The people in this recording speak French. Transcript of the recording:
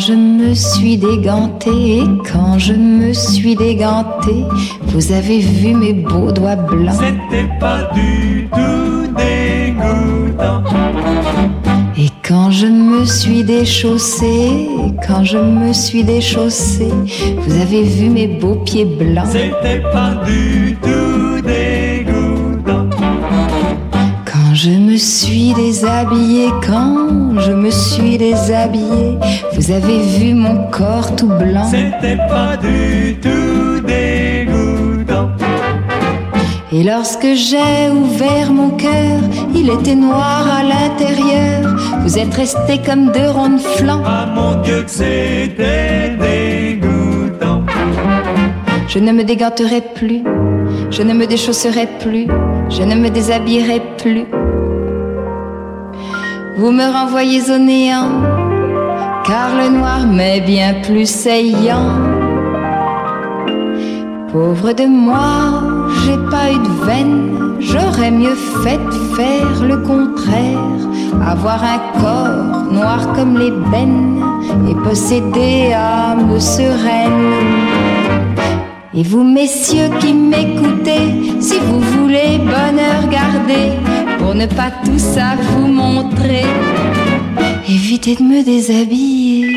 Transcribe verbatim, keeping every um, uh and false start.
je me suis dégantée, et quand je me suis dégantée, vous avez vu mes beaux doigts blancs. C'était pas du tout dégoûtant. Et quand je me suis déchaussée, quand je me suis déchaussée, vous avez vu mes beaux pieds blancs. C'était pas du tout dégoûtant. Quand je me suis déshabillée, quand je me suis déshabillée, vous avez vu mon corps tout blanc. C'était pas du tout dégoûtant. Et lorsque j'ai ouvert mon cœur, il était noir à l'intérieur. Vous êtes restés comme deux ronds de flanc. Ah mon Dieu que c'était dégoûtant. Je ne me déganterai plus, je ne me déchausserai plus, je ne me déshabillerai plus. Vous me renvoyez au néant, car le noir m'est bien plus saillant. Pauvre de moi, j'ai pas eu de veine, j'aurais mieux fait de faire le contraire. Avoir un corps noir comme l'ébène et posséder âme sereine. Et vous messieurs qui m'écoutez, si vous voulez bonheur garder, pour ne pas tout ça vous montrer, évitez de me déshabiller.